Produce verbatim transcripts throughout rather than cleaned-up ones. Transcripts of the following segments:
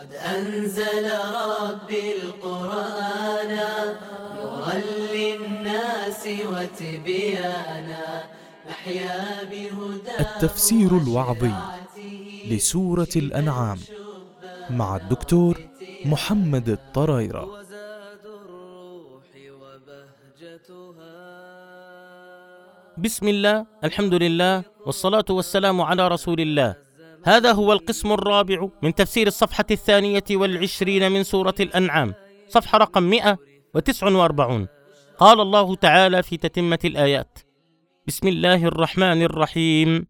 قد أنزل ربي القرآن نورا للناس وتبيانا نحيا بهداه. التفسير الوعظي لسورة الأنعام مع الدكتور محمد الطرايرة. بسم الله، الحمد لله، والصلاة والسلام على رسول الله. هذا هو القسم الرابع من تفسير الصفحة الثانية والعشرين من سورة الأنعام، صفحة رقم مئة وتسعة وأربعين. قال الله تعالى في تتمة الآيات: بسم الله الرحمن الرحيم: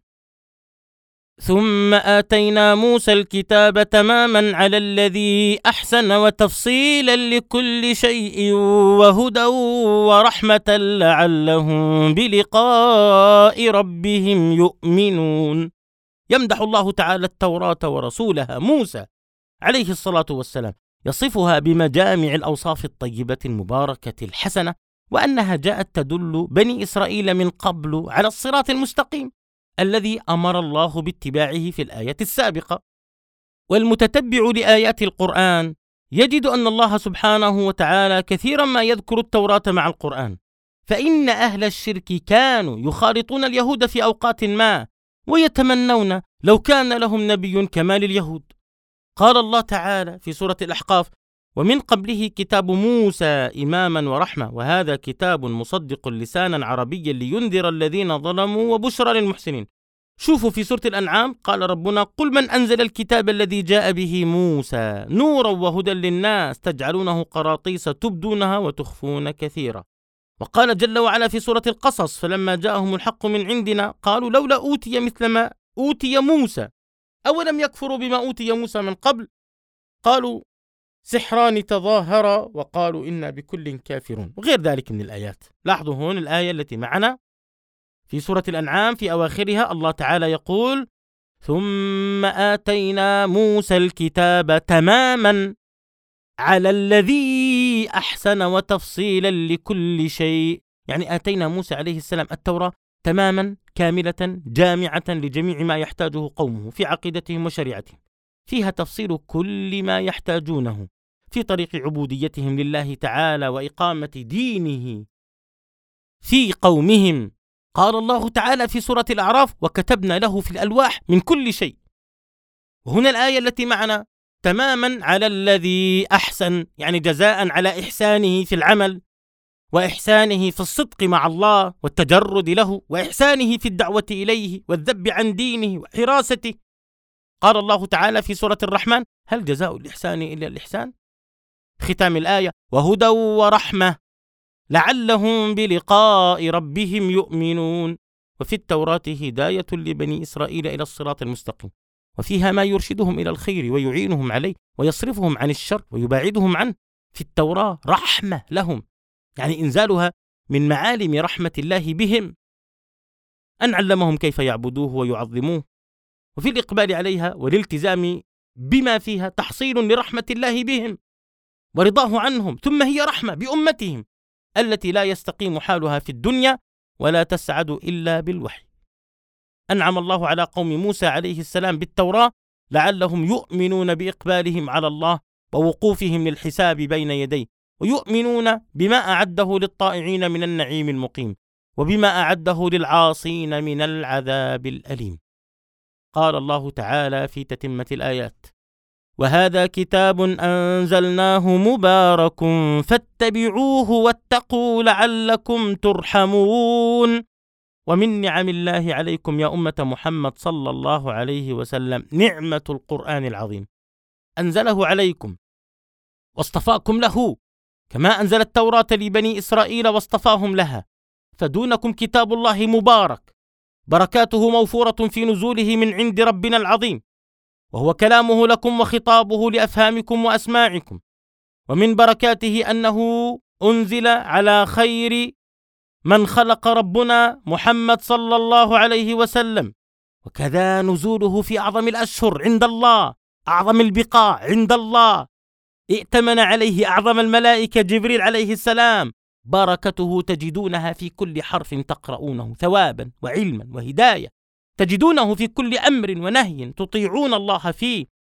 ثم آتينا موسى الكتاب تماما على الذي أحسن وتفصيلا لكل شيء وهدى ورحمة لعلهم بلقاء ربهم يؤمنون. يمدح الله تعالى التوراة ورسولها موسى عليه الصلاة والسلام، يصفها بمجامع الأوصاف الطيبة المباركة الحسنة، وأنها جاءت تدل بني إسرائيل من قبل على الصراط المستقيم الذي أمر الله باتباعه في الآية السابقة. والمتتبع لآيات القرآن يجد أن الله سبحانه وتعالى كثيرا ما يذكر التوراة مع القرآن، فإن أهل الشرك كانوا يخالطون اليهود في أوقات ما ويتمنون لو كان لهم نبي كما لليهود. قال الله تعالى في سورة الأحقاف: ومن قبله كتاب موسى إماما ورحمة وهذا كتاب مصدق لسانا عربيا لينذر الذين ظلموا وبشرى للمحسنين. شوفوا في سورة الأنعام قال ربنا: قل من أنزل الكتاب الذي جاء به موسى نورا وهدى للناس تجعلونه قراطيس تبدونها وتخفون كثيرا. وقال جل وعلا في سورة القصص: فلما جاءهم الحق من عندنا قالوا لولا أوتي مثل ما أوتي موسى أولم يكفروا بما أوتي موسى من قبل قالوا سحران تظاهرا وقالوا إنا بكل كافرون، وغير ذلك من الآيات. لاحظوا هون الآية التي معنا في سورة الأنعام في أواخرها الله تعالى يقول: ثم آتينا موسى الكتاب تماما على الذي أحسن وتفصيلا لكل شيء. يعني آتينا موسى عليه السلام التوراة تماما كاملة جامعة لجميع ما يحتاجه قومه في عقيدتهم وشريعتهم، فيها تفصيل كل ما يحتاجونه في طريق عبوديتهم لله تعالى وإقامة دينه في قومهم. قال الله تعالى في سورة الأعراف: وكتبنا له في الألواح من كل شيء. وهنا الآية التي معنا: تماما على الذي أحسن، يعني جزاء على إحسانه في العمل وإحسانه في الصدق مع الله والتجرد له وإحسانه في الدعوة إليه والذب عن دينه وحراسته. قال الله تعالى في سورة الرحمن: هل جزاء الإحسان إلا الإحسان؟ ختام الآية: وهدى ورحمة لعلهم بلقاء ربهم يؤمنون. وفي التوراة هداية لبني إسرائيل إلى الصراط المستقيم، وفيها ما يرشدهم إلى الخير ويعينهم عليه ويصرفهم عن الشر ويباعدهم عنه. في التوراة رحمة لهم، يعني إنزالها من معالم رحمة الله بهم، أن علمهم كيف يعبدوه ويعظموه. وفي الإقبال عليها والالتزام بما فيها تحصيل لرحمة الله بهم ورضاه عنهم، ثم هي رحمة بأمتهم التي لا يستقيم حالها في الدنيا ولا تسعد إلا بالوحي. أنعم الله على قوم موسى عليه السلام بالتوراة لعلهم يؤمنون بإقبالهم على الله ووقوفهم للحساب بين يديه، ويؤمنون بما أعده للطائعين من النعيم المقيم وبما أعده للعاصين من العذاب الأليم. قال الله تعالى في تتمة الآيات: وهذا كتاب أنزلناه مبارك فاتبعوه واتقوا لعلكم ترحمون. ومن نعم الله عليكم يا أمة محمد صلى الله عليه وسلم نعمة القرآن العظيم، أنزله عليكم واصطفاكم له كما أنزل التوراة لبني إسرائيل واصطفاهم لها، فدونكم كتاب الله مبارك بركاته موفورة في نزوله من عند ربنا العظيم، وهو كلامه لكم وخطابه لأفهامكم وأسماعكم. ومن بركاته أنه أنزل على خير من خلق ربنا محمد صلى الله عليه وسلم، وكذا نزوله في أعظم الأشهر عند الله، أعظم البقاع عند الله، ائتمن عليه أعظم الملائكة جبريل عليه السلام. بركته تجدونها في كل حرف تقرؤونه ثوابا وعلما وهداية، تجدونه في كل أمر ونهي تطيعون الله فيه،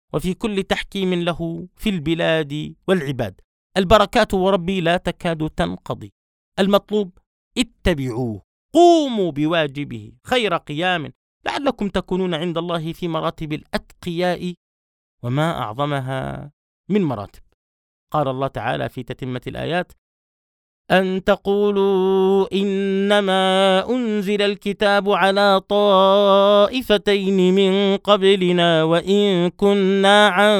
وفي كل تحكيم له في البلاد والعباد. البركات وربي لا تكاد تنقضي. المطلوب اتبعوه، قوموا بواجبه خير قيام لعلكم تكونون عند الله في مراتب الأتقياء، وما أعظمها من مراتب. قال الله تعالى في تتمة الآيات: أن تقولوا إنما أنزل الكتاب على طائفتين من قبلنا وإن كنا عن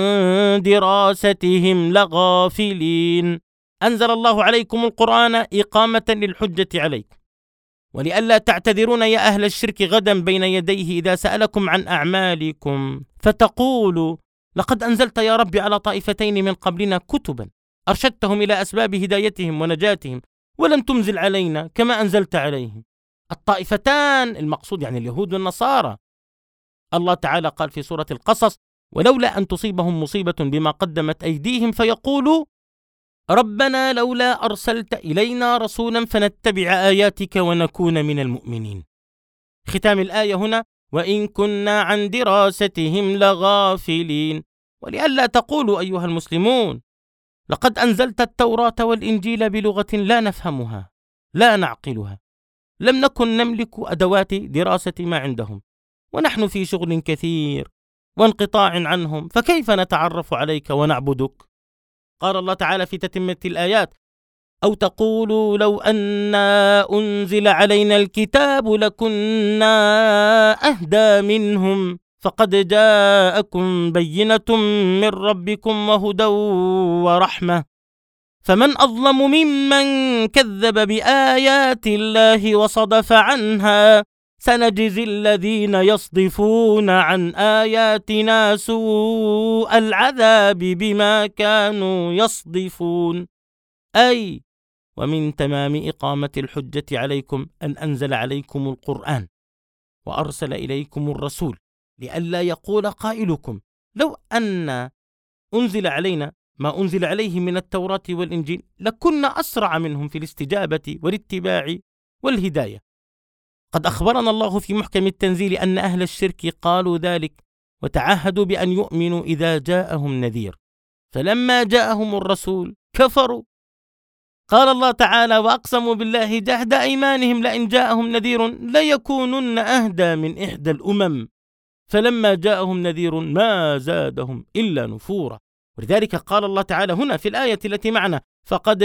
دراستهم لغافلين. أنزل الله عليكم القرآن إقامة للحجة عليكم، ولئلا تعتذرون يا أهل الشرك غدا بين يديه إذا سألكم عن أعمالكم فتقولوا لقد أنزلت يا رب على طائفتين من قبلنا كتبا أرشدتهم إلى أسباب هدايتهم ونجاتهم، ولم تنزل علينا كما أنزلت عليهم. الطائفتان المقصود يعني اليهود والنصارى. الله تعالى قال في سورة القصص: ولولا أن تصيبهم مصيبة بما قدمت أيديهم فيقولوا ربنا لولا أرسلت إلينا رسولا فنتبع آياتك ونكون من المؤمنين. ختام الآية هنا: وإن كنا عن دراستهم لغافلين. ولئلا تقولوا أيها المسلمون لقد أنزلت التوراة والإنجيل بلغة لا نفهمها لا نعقلها، لم نكن نملك أدوات دراسة ما عندهم، ونحن في شغل كثير وانقطاع عنهم، فكيف نتعرف عليك ونعبدك؟ قال الله تعالى في تتمة الآيات: أو تقولوا لو أنا أنزل علينا الكتاب لكنا أهدى منهم فقد جاءكم بينة من ربكم وهدى ورحمة فمن أظلم ممن كذب بآيات الله وصدف عنها سنجزي الذين يصدفون عن آياتنا سوء العذاب بما كانوا يصدفون. أي ومن تمام إقامة الحجة عليكم أن أنزل عليكم القرآن وأرسل إليكم الرسول، لئلا يقول قائلكم لو أن أنزل علينا ما أنزل عليه من التوراة والإنجيل لكنا أسرع منهم في الاستجابة والاتباع والهداية. قد أخبرنا الله في محكم التنزيل أن أهل الشرك قالوا ذلك وتعهدوا بأن يؤمنوا إذا جاءهم نذير، فلما جاءهم الرسول كفروا. قال الله تعالى: وأقسموا بالله جهد أيمانهم لئن جاءهم نذير ليكونن أهدى من إحدى الأمم فلما جاءهم نذير ما زادهم إلا نفورا. ولذلك قال الله تعالى هنا في الآية التي معنا: فقد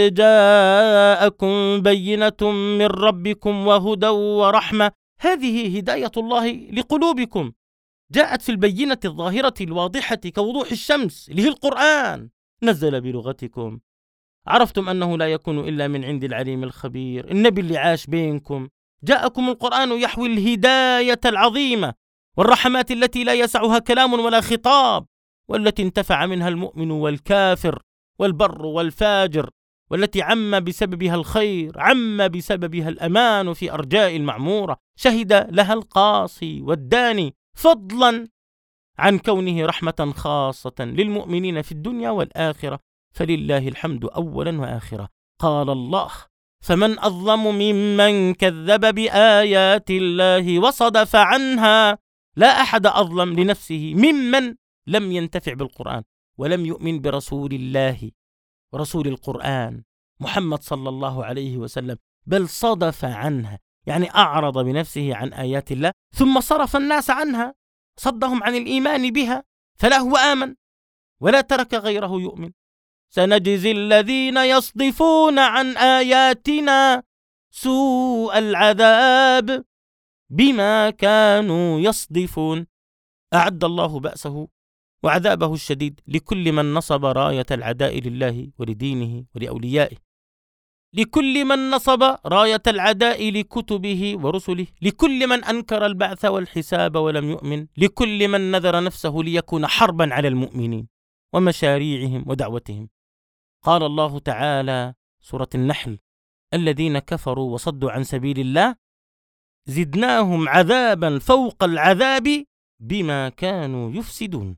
جاءكم بينة من ربكم وهدى ورحمة. هذه هداية الله لقلوبكم، جاءت في البينة الظاهرة الواضحة كوضوح الشمس اللي هي القرآن، نزل بلغتكم، عرفتم أنه لا يكون إلا من عند العليم الخبير، النبي اللي عاش بينكم، جاءكم القرآن يحوي الهداية العظيمة والرحمات التي لا يسعها كلام ولا خطاب، والتي انتفع منها المؤمن والكافر والبر والفاجر، والتي عم بسببها الخير، عم بسببها الأمان في أرجاء المعمورة، شهد لها القاصي والداني، فضلا عن كونه رحمة خاصة للمؤمنين في الدنيا والآخرة، فلله الحمد أولا وآخرة. قال الله: فمن أظلم ممن كذب بآيات الله وصدف عنها. لا أحد أظلم لنفسه ممن لم ينتفع بالقرآن ولم يؤمن برسول الله ورسول القرآن محمد صلى الله عليه وسلم، بل صدف عنها، يعني أعرض بنفسه عن آيات الله ثم صرف الناس عنها، صدهم عن الإيمان بها، فلا هو آمن ولا ترك غيره يؤمن. سنجزي الذين يصدفون عن آياتنا سوء العذاب بما كانوا يصدفون. أعد الله بأسه وعذابه الشديد لكل من نصب راية العداء لله ولدينه ولأوليائه، لكل من نصب راية العداء لكتبه ورسله، لكل من أنكر البعث والحساب ولم يؤمن، لكل من نذر نفسه ليكون حربا على المؤمنين ومشاريعهم ودعوتهم. قال الله تعالى سورة النحل: الذين كفروا وصدوا عن سبيل الله زدناهم عذابا فوق العذاب بما كانوا يفسدون.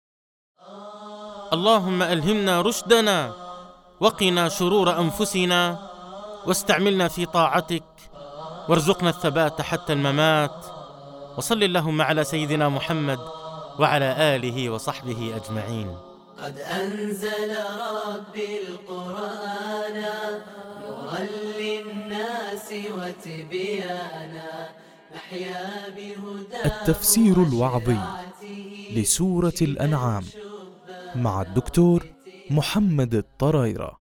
اللهم ألهمنا رشدنا وقنا شرور أنفسنا واستعملنا في طاعتك وارزقنا الثبات حتى الممات. وصل اللهم على سيدنا محمد وعلى آله وصحبه أجمعين. قد أنزل ربي القرآن نورا للناس وتبيانا نحيا بهداه. التفسير الوعظي لسورة الأنعام مع الدكتور محمد الطرايرة.